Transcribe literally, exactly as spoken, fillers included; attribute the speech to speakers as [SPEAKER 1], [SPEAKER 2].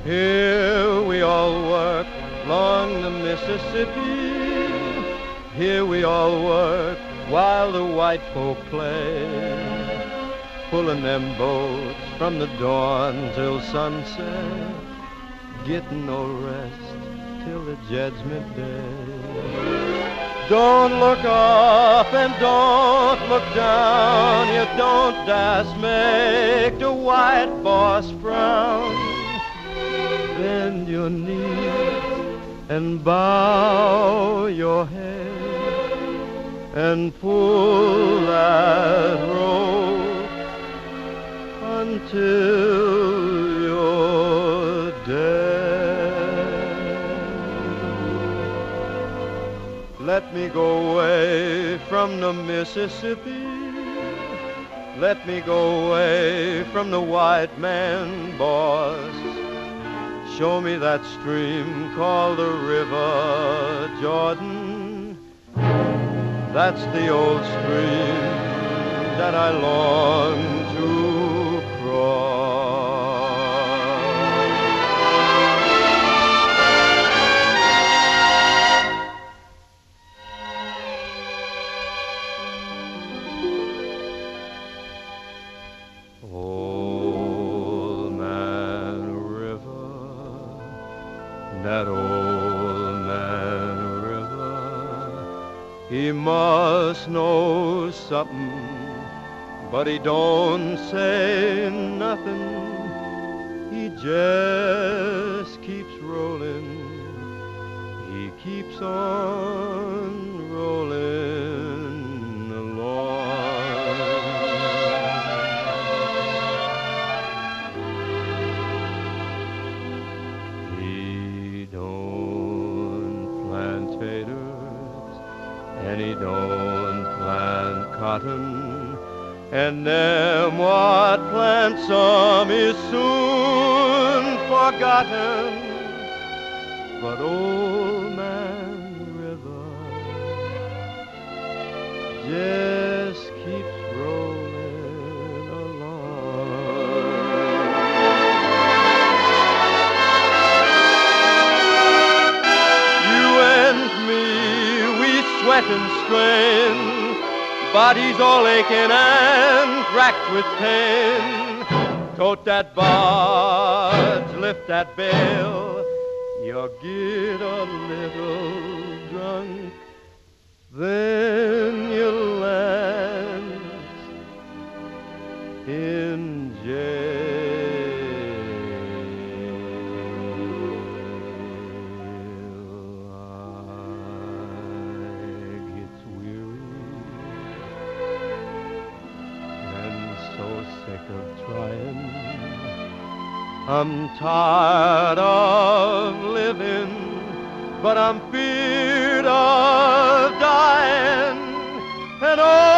[SPEAKER 1] Here we all work along the Mississippi. Here we all work while the white folk play, pulling them boats from the dawn till sunset, getting no rest till the judgment day. Don't look up and don't look down. You don't dast make the white boss frown. Bend your knees and bow your head and pull that rope until you're dead. Let me go away from the Mississippi. Let me go away from the white man boss. Show me that stream called the River Jordan. That's the old stream that I long to cross. Old Man River, that old man river, he must know something, but he don't say nothing. He just keeps rolling, he keeps on rolling along. He don't plant taters, and he don't plant cotton, and them what plant some is soon forgotten. But old man River just keeps rolling along. You and me, we sweat and strain, bodies all aching and racked with pain. Tote that barge, lift that bale, you get a little drunk, then you land in jail. I gets weary and so sick of trying. I'm tired of living, but I'm feared of dying. And oh,